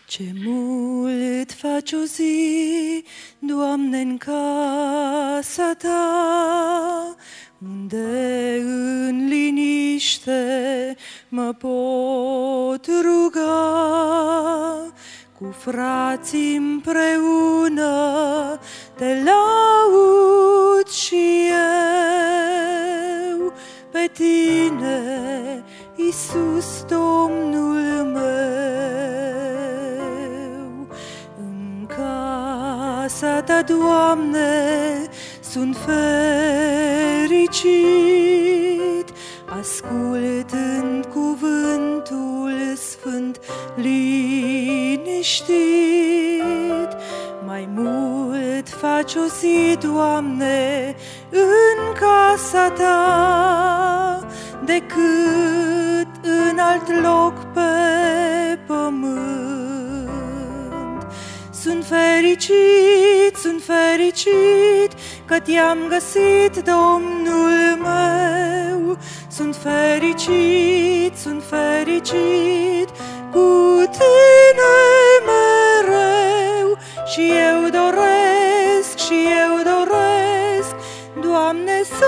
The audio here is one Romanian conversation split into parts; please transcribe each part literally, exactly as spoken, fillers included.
Ce mult faci o zi, Doamne, în casa Ta, unde în liniște mă pot ruga, cu frații împreună Te laud și eu, pe Tine, Iisus, Domnul meu. În casa Ta, Doamne, sunt fericit, ascultând cuvântul sfânt liniștit. Mai mult faci o zi, Doamne, în casa Ta, decât în alt loc pe pământ. Sunt fericit, sunt fericit, că Te-am găsit, Domnul meu. Sunt fericit, sunt fericit, cu Tine mereu. Și eu doresc, și eu doresc, Doamne, să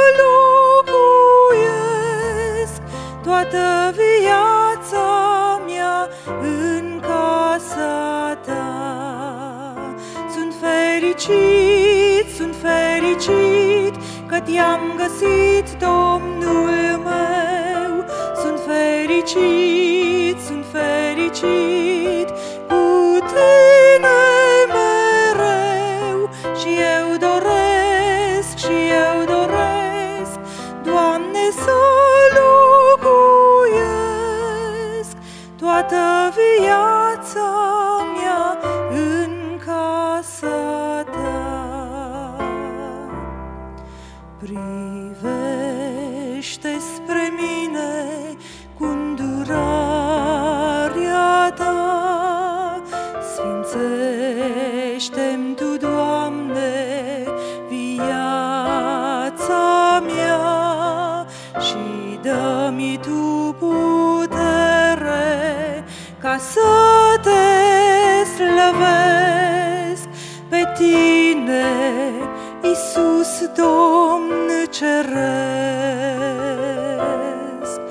locuiesc toată viața mea în casa Ta. Sunt fericit, sunt fericit, că Te-am găsit, Domnul meu. Sunt fericit, sunt fericit, cu Tine mereu. Și eu doresc, și eu doresc, Doamne, să locuiesc toată viața mea în casa Ta. Privește spre mine cu îndurarea Ta, sfințește-mi Tu, Doamne, viața mea și dă-mi Tu putere ca să Te slăvesc, pe Tine, Iisus, Domn ceresc.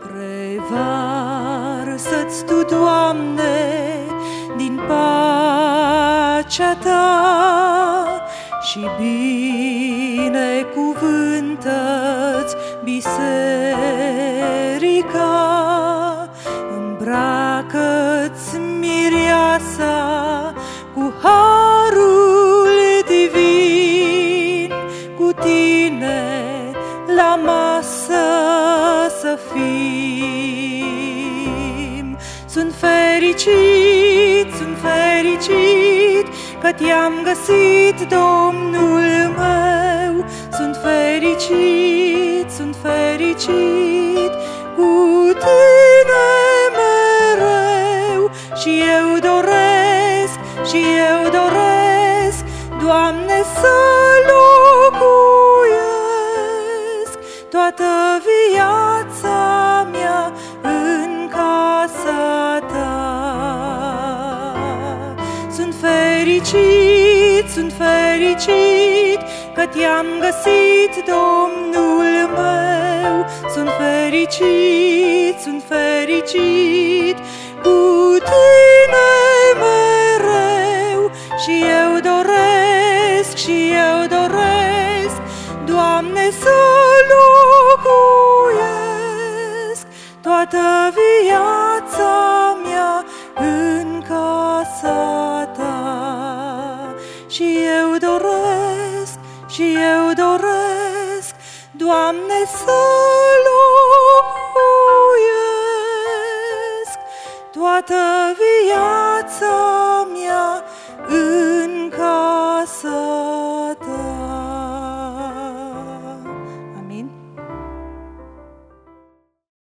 Revarsă-ți Tu, Doamne, din pacea Ta și binecuvântă-ți biserica. Îmbracă-ți mireasa cu harul divin, cu Tine la masă să fim. Sunt fericit, sunt fericit, că Te-am găsit, Domnul meu. Sunt fericit, sunt fericit, cu Tine mereu. Și eu doresc, și eu doresc, Doamne, să locuiesc toată viața mea în casa Ta. Sunt fericit, sunt fericit, că Te-am găsit, Domnul meu. Sunt fericit, sunt fericit, cu Tine mereu. Și eu doresc, și eu doresc, Doamne, să locuiesc toată viața mea în casa Ta. Și eu doresc, și eu doresc, Doamne, să locuiesc toată viața